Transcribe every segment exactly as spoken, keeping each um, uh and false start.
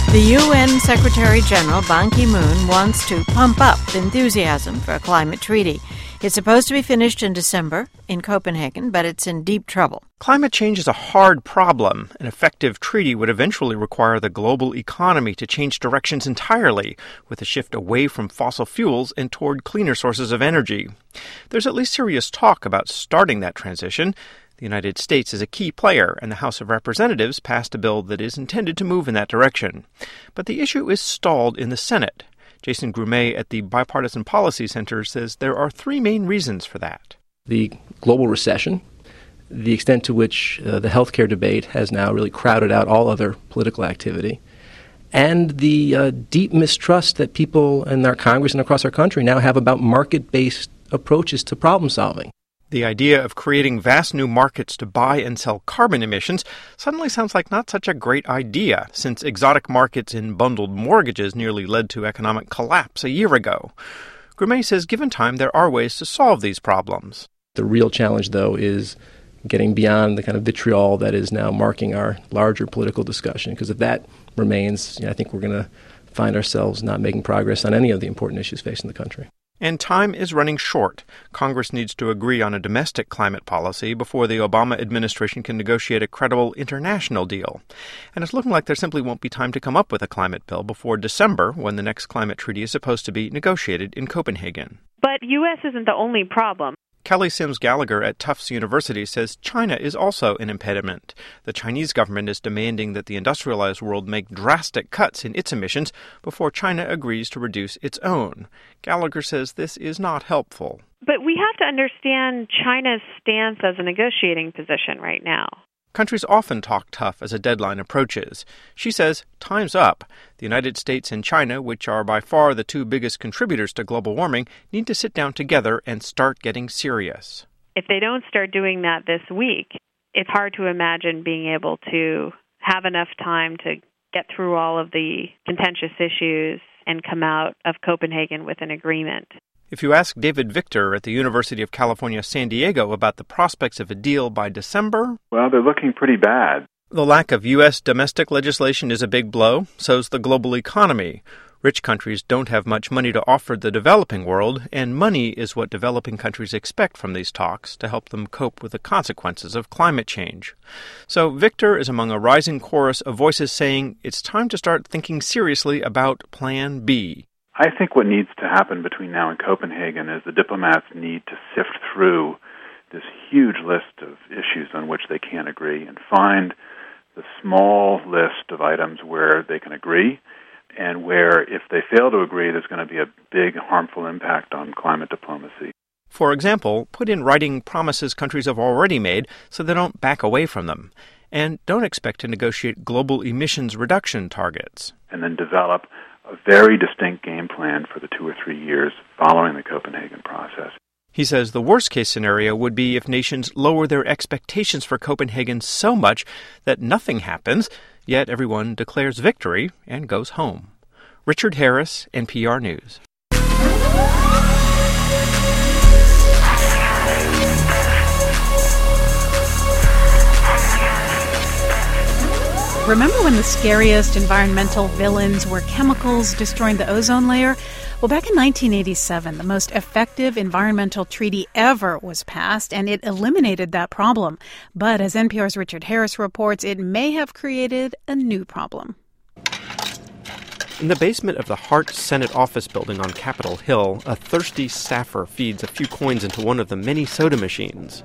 The U N Secretary-General Ban Ki-moon wants to pump up enthusiasm for a climate treaty. It's supposed to be finished in December in Copenhagen, but it's in deep trouble. Climate change is a hard problem. An effective treaty would eventually require the global economy to change directions entirely, with a shift away from fossil fuels and toward cleaner sources of energy. There's at least serious talk about starting that transition. The United States is a key player, and the House of Representatives passed a bill that is intended to move in that direction. But the issue is stalled in the Senate. Jason Grumet at the Bipartisan Policy Center says there are three main reasons for that. The global recession, the extent to which uh, the healthcare debate has now really crowded out all other political activity, and the uh, deep mistrust that people in our Congress and across our country now have about market-based approaches to problem solving. The idea of creating vast new markets to buy and sell carbon emissions suddenly sounds like not such a great idea, since exotic markets in bundled mortgages nearly led to economic collapse a year ago. Grumet says given time, there are ways to solve these problems. The real challenge, though, is getting beyond the kind of vitriol that is now marking our larger political discussion, because if that remains, you know, I think we're going to find ourselves not making progress on any of the important issues facing the country. And time is running short. Congress needs to agree on a domestic climate policy before the Obama administration can negotiate a credible international deal. And it's looking like there simply won't be time to come up with a climate bill before December, when the next climate treaty is supposed to be negotiated in Copenhagen. But U S isn't the only problem. Kelly Sims Gallagher at Tufts University says China is also an impediment. The Chinese government is demanding that the industrialized world make drastic cuts in its emissions before China agrees to reduce its own. Gallagher says this is not helpful. But we have to understand China's stance as a negotiating position right now. Countries often talk tough as a deadline approaches. She says, time's up. The United States and China, which are by far the two biggest contributors to global warming, need to sit down together and start getting serious. If they don't start doing that this week, it's hard to imagine being able to have enough time to get through all of the contentious issues and come out of Copenhagen with an agreement. If you ask David Victor at the University of California, San Diego about the prospects of a deal by December, well, they're looking pretty bad. The lack of U S domestic legislation is a big blow. So's the global economy. Rich countries don't have much money to offer the developing world, and money is what developing countries expect from these talks to help them cope with the consequences of climate change. So Victor is among a rising chorus of voices saying it's time to start thinking seriously about Plan B. I think what needs to happen between now and Copenhagen is the diplomats need to sift through this huge list of issues on which they can't agree and find the small list of items where they can agree and where, if they fail to agree, there's going to be a big harmful impact on climate diplomacy. For example, put in writing promises countries have already made so they don't back away from them. And don't expect to negotiate global emissions reduction targets. And then develop a very distinct game plan for the two or three years following the Copenhagen process. He says the worst-case scenario would be if nations lower their expectations for Copenhagen so much that nothing happens, yet everyone declares victory and goes home. Richard Harris, N P R News. Remember when the scariest environmental villains were chemicals destroying the ozone layer? Well, back in nineteen eighty-seven, the most effective environmental treaty ever was passed, and it eliminated that problem. But as N P R's Richard Harris reports, it may have created a new problem. In the basement of the Hart Senate office building on Capitol Hill, a thirsty staffer feeds a few coins into one of the many soda machines.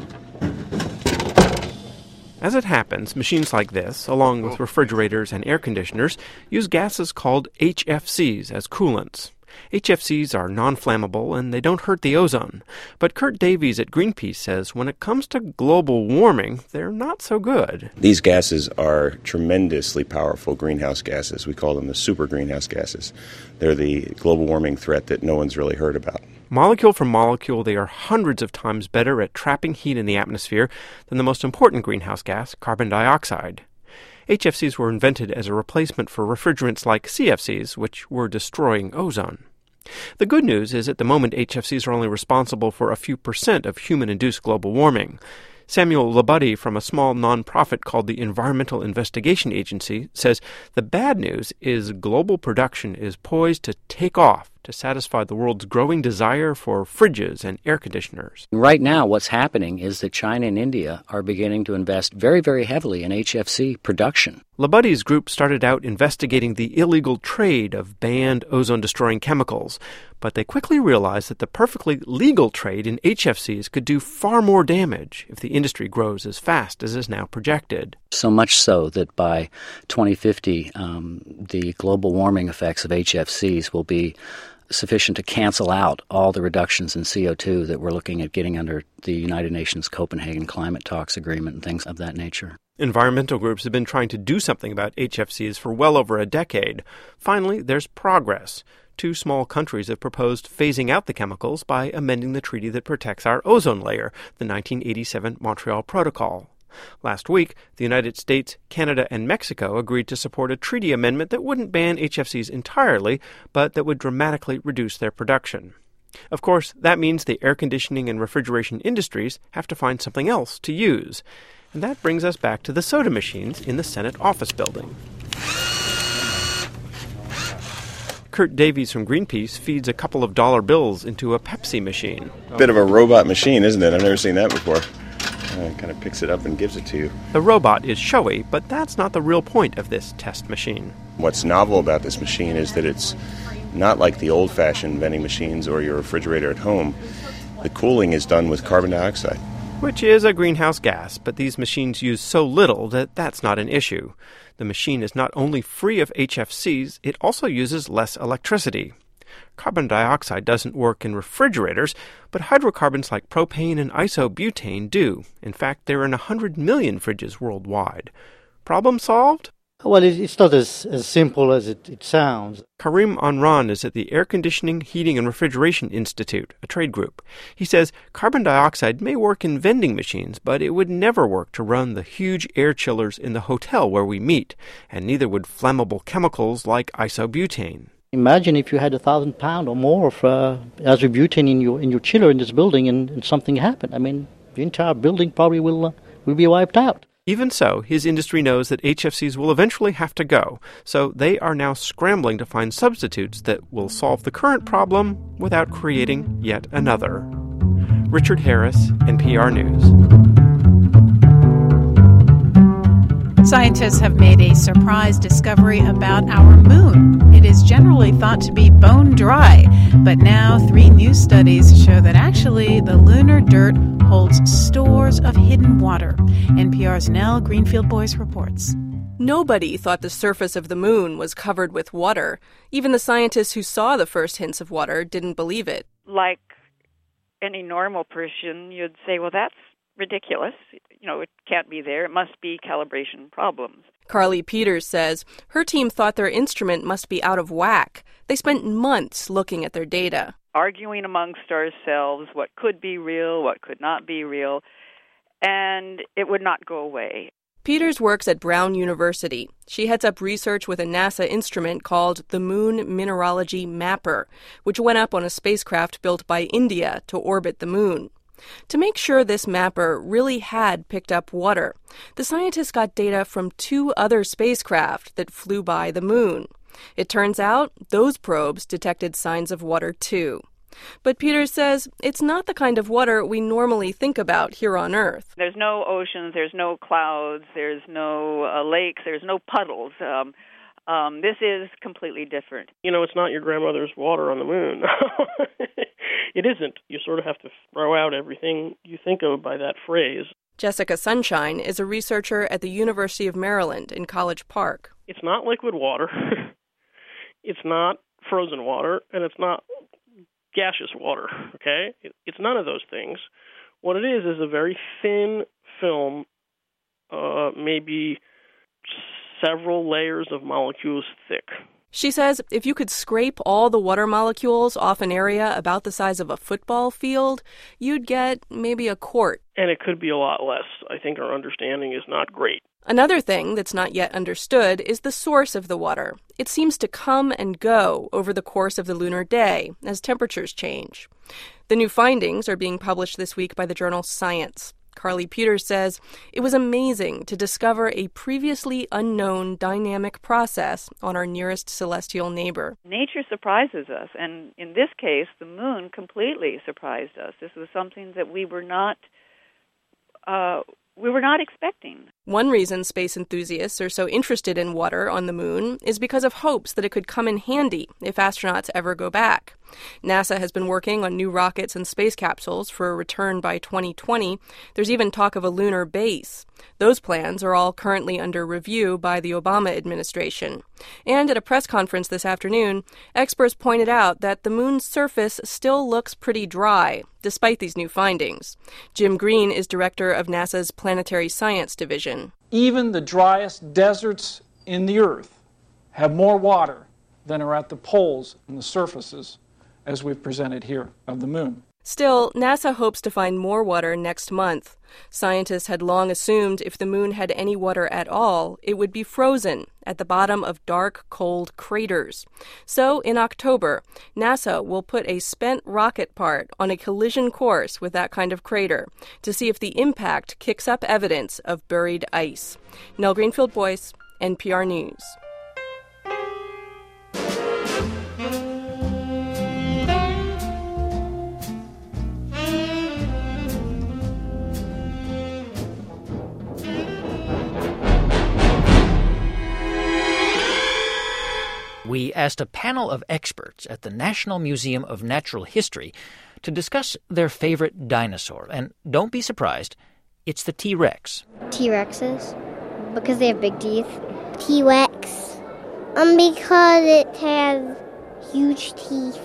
As it happens, machines like this, along with refrigerators and air conditioners, use gases called H F Cs as coolants. H F Cs are non-flammable and they don't hurt the ozone. But Kurt Davies at Greenpeace says when it comes to global warming, they're not so good. These gases are tremendously powerful greenhouse gases. We call them the super greenhouse gases. They're the global warming threat that no one's really heard about. Molecule for molecule, they are hundreds of times better at trapping heat in the atmosphere than the most important greenhouse gas, carbon dioxide. H F Cs were invented as a replacement for refrigerants like C F Cs, which were destroying ozone. The good news is at the moment H F Cs are only responsible for a few percent of human-induced global warming. Samuel Labuddy from a small nonprofit called the Environmental Investigation Agency says the bad news is global production is poised to take off to satisfy the world's growing desire for fridges and air conditioners. Right now, what's happening is that China and India are beginning to invest very, very heavily in H F C production. Labuddy's group started out investigating the illegal trade of banned ozone-destroying chemicals, but they quickly realized that the perfectly legal trade in H F Cs could do far more damage if the industry grows as fast as is now projected. So much so that by twenty fifty, um, the global warming effects of H F Cs will be sufficient to cancel out all the reductions in C O two that we're looking at getting under the United Nations Copenhagen Climate Talks Agreement and things of that nature. Environmental groups have been trying to do something about H F Cs for well over a decade. Finally, there's progress. Two small countries have proposed phasing out the chemicals by amending the treaty that protects our ozone layer, the nineteen eighty-seven Montreal Protocol. Last week, the United States, Canada, and Mexico agreed to support a treaty amendment that wouldn't ban H F Cs entirely, but that would dramatically reduce their production. Of course, that means the air conditioning and refrigeration industries have to find something else to use. And that brings us back to the soda machines in the Senate office building. Kurt Davies from Greenpeace feeds a couple of dollar bills into a Pepsi machine. Bit of a robot machine, isn't it? I've never seen that before. Uh, kind of picks it up and gives it to you. The robot is showy, but that's not the real point of this test machine. What's novel about this machine is that it's not like the old-fashioned vending machines or your refrigerator at home. The cooling is done with carbon dioxide, which is a greenhouse gas, but these machines use so little that that's not an issue. The machine is not only free of H F Cs, it also uses less electricity. Carbon dioxide doesn't work in refrigerators, but hydrocarbons like propane and isobutane do. In fact, there are in one hundred million fridges worldwide. Problem solved? Well, it's not as, as simple as it, it sounds. Karim Anran is at the Air Conditioning, Heating and Refrigeration Institute, a trade group. He says carbon dioxide may work in vending machines, but it would never work to run the huge air chillers in the hotel where we meet, and neither would flammable chemicals like isobutane. Imagine if you had a thousand pound or more of uh, isobutane in your in your chiller in this building, and, and something happened. I mean, the entire building probably will uh, will be wiped out. Even so, his industry knows that H F Cs will eventually have to go, so they are now scrambling to find substitutes that will solve the current problem without creating yet another. Richard Harris, N P R News. Scientists have made a surprise discovery about our moon. It is generally thought to be bone dry, but now three new studies show that actually the lunar dirt holds stores of hidden water. N P R's Nell Greenfield-Boyce reports. Nobody thought the surface of the moon was covered with water. Even the scientists who saw the first hints of water didn't believe it. Like any normal person, you'd say, well, that's ridiculous. You know, it can't be there. It must be calibration problems. Carly Peters says her team thought their instrument must be out of whack. They spent months looking at their data, arguing amongst ourselves what could be real, what could not be real, and it would not go away. Peters works at Brown University. She heads up research with a NASA instrument called the Moon Mineralogy Mapper, which went up on a spacecraft built by India to orbit the moon. To make sure this mapper really had picked up water, the scientists got data from two other spacecraft that flew by the moon. It turns out those probes detected signs of water too. But Peters says it's not the kind of water we normally think about here on Earth. There's no oceans, there's no clouds, there's no uh, lakes, there's no puddles. Um, um, this is completely different. You know, it's not your grandmother's water on the moon. It isn't. You sort of have to throw out everything you think of by that phrase. Jessica Sunshine is a researcher at the University of Maryland in College Park. It's not liquid water. It's not frozen water, and it's not gaseous water, okay? It's none of those things. What it is is a very thin film, uh, maybe several layers of molecules thick. She says if you could scrape all the water molecules off an area about the size of a football field, you'd get maybe a quart. And it could be a lot less. I think our understanding is not great. Another thing that's not yet understood is the source of the water. It seems to come and go over the course of the lunar day as temperatures change. The new findings are being published this week by the journal Science. Carly Peters says it was amazing to discover a previously unknown dynamic process on our nearest celestial neighbor. Nature surprises us, and in this case, the moon completely surprised us. This was something that we were not uh, we were not expecting. One reason space enthusiasts are so interested in water on the moon is because of hopes that it could come in handy if astronauts ever go back. NASA has been working on new rockets and space capsules for a return by twenty twenty. There's even talk of a lunar base. Those plans are all currently under review by the Obama administration. And at a press conference this afternoon, experts pointed out that the moon's surface still looks pretty dry, despite these new findings. Jim Green is director of NASA's Planetary Science Division. Even the driest deserts in the Earth have more water than are at the poles and the surfaces, as we've presented here, of the moon. Still, NASA hopes to find more water next month. Scientists had long assumed if the moon had any water at all, it would be frozen at the bottom of dark, cold craters. So, in October, NASA will put a spent rocket part on a collision course with that kind of crater to see if the impact kicks up evidence of buried ice. Nell Greenfield-Boyce, N P R News. We asked a panel of experts at the National Museum of Natural History to discuss their favorite dinosaur. And don't be surprised, it's the T-Rex. T-Rexes, because they have big teeth. T-Rex, um, because it has huge teeth.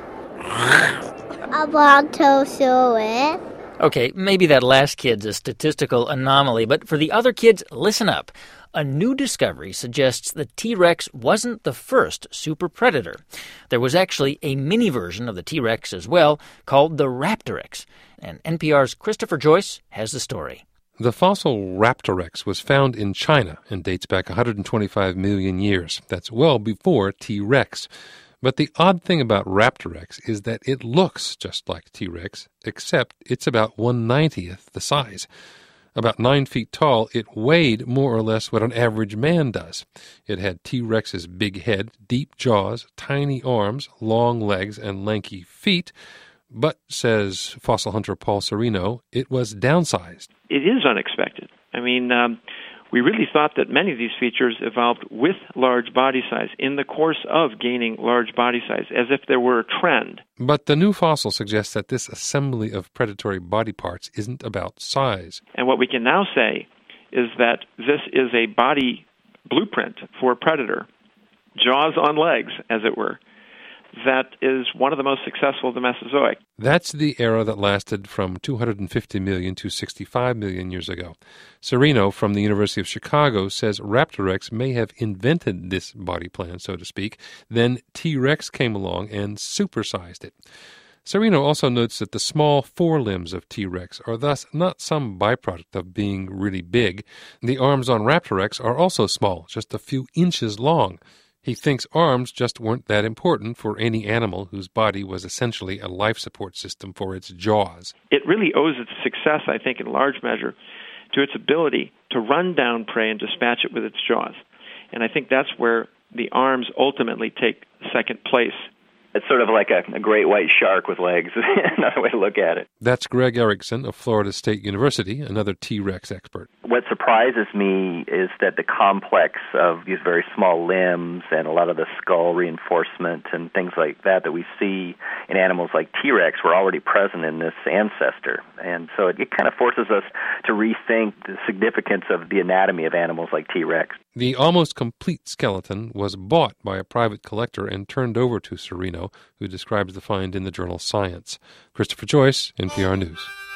A brontosaurus. Okay, maybe that last kid's a statistical anomaly, but for the other kids, listen up. A new discovery suggests the T-Rex wasn't the first super predator. There was actually a mini version of the T-Rex as well, called the Raptorex. And N P R's Christopher Joyce has the story. The fossil Raptorex was found in China and dates back one hundred twenty-five million years. That's well before T-Rex. But the odd thing about Raptorex is that it looks just like T-Rex, except it's about one ninetieth the size. About nine feet tall, it weighed more or less what an average man does. It had T-Rex's big head, deep jaws, tiny arms, long legs, and lanky feet. But, says fossil hunter Paul Sereno, it was downsized. It is unexpected. I mean, um, we really thought that many of these features evolved with large body size in the course of gaining large body size, as if there were a trend. But the new fossil suggests that this assembly of predatory body parts isn't about size. And what we can now say is that this is a body blueprint for a predator, jaws on legs, as it were, that is one of the most successful of the Mesozoic. That's the era that lasted from two hundred fifty million to sixty-five million years ago. Sereno from the University of Chicago says Raptorex may have invented this body plan, so to speak. Then T-Rex came along and supersized it. Sereno also notes that the small forelimbs of T-Rex are thus not some byproduct of being really big. The arms on Raptorex are also small, just a few inches long. He thinks arms just weren't that important for any animal whose body was essentially a life support system for its jaws. It really owes its success, I think, in large measure, to its ability to run down prey and dispatch it with its jaws. And I think that's where the arms ultimately take second place. It's sort of like a, a great white shark with legs, another way to look at it. That's Greg Erickson of Florida State University, another T-Rex expert. What surprises me is that the complex of these very small limbs and a lot of the skull reinforcement and things like that that we see in animals like T-Rex were already present in this ancestor. And so it, it kind of forces us to rethink the significance of the anatomy of animals like T-Rex. The almost complete skeleton was bought by a private collector and turned over to Sereno, who describes the find in the journal Science. Christopher Joyce, N P R News.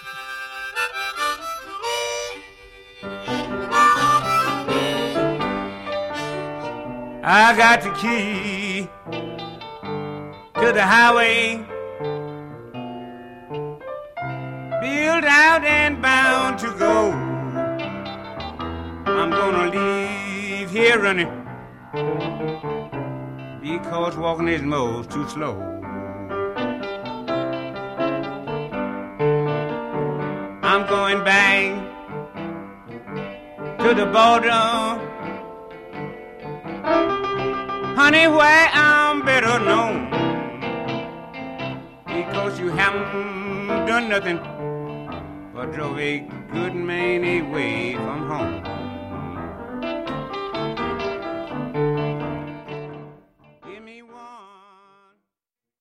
I got the key to the highway, built out and bound to go. I'm gonna leave here running, because walking is most too slow. I'm I'm going back to the border, honey, where I'm better known, because you haven't done nothing but drove a good man away from home.